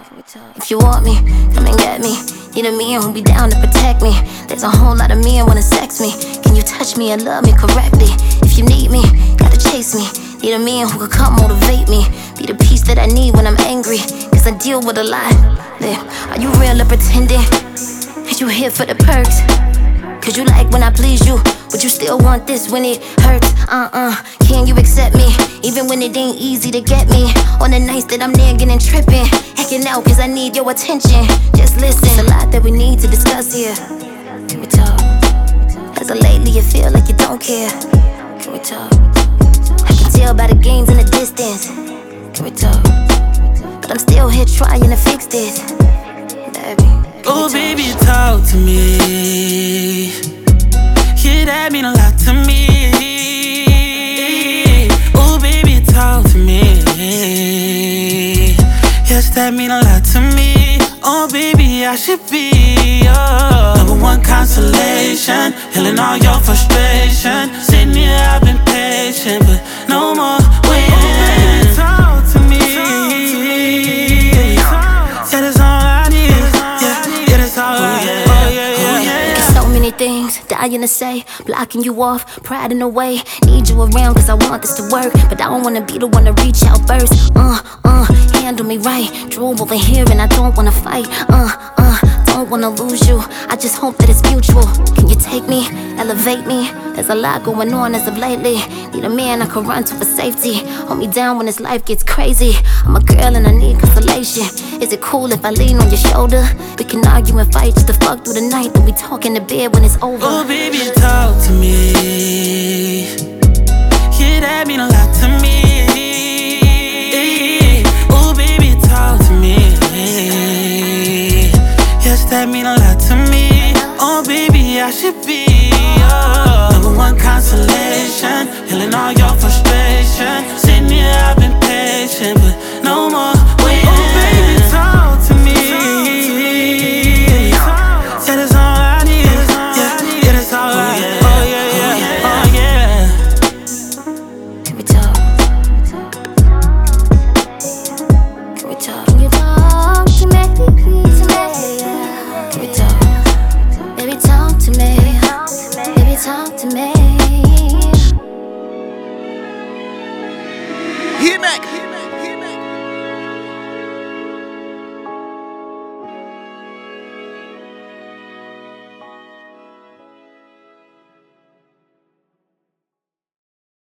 If you want me, come and get me. Need a man who'll be down to protect me. There's a whole lot of men wanna sex me. Can you touch me and love me correctly? If you need me, gotta chase me. Need a man who could come motivate me. Be the peace that I need when I'm angry, cause I deal with a lot. Are you real or pretending? Is you here for the perks? Cause you like when I please you, but you still want this when it hurts. Can you accept me, even when it ain't easy to get me? On the nights that I'm nagging and tripping, hacking out cause I need your attention. Just listen, there's a lot that we need to discuss here. Can we talk? As of lately you feel like you don't care. Can we talk? I can tell by the games in the distance. Can we talk? But I'm still here trying to fix this, baby. Oh baby, talk to me. Yeah, that mean a lot to me. Oh baby, talk to me. Yes, that mean a lot to me. Oh baby, I should be your number one consolation, healing all your frustration. Sitting here, I've been patient, but no more waiting. Oh baby, talk to me. Yeah, that's all I need. Yeah, that's all I need. So many things dying to say, blocking you off, pride in the way. Need you around cause I want this to work, but I don't wanna be the one to reach out first. Handle me right, drool over here and I don't wanna fight. Don't wanna lose you, I just hope that it's mutual. Can you take me, elevate me? There's a lot going on as of lately. Need a man I can run to for safety. Hold me down when this life gets crazy. I'm a girl and I need consolation. Is it cool if I lean on your shoulder? We can argue and fight just to fuck through the night, then we talk in the bed when it's over. Oh baby, talk to me. Yeah, that mean a lot to me. Oh baby, talk to me. Yes, that mean a lot to me. Oh baby, I should be your number one consolation, healing all your frustration. Sitting here, I've been patient, but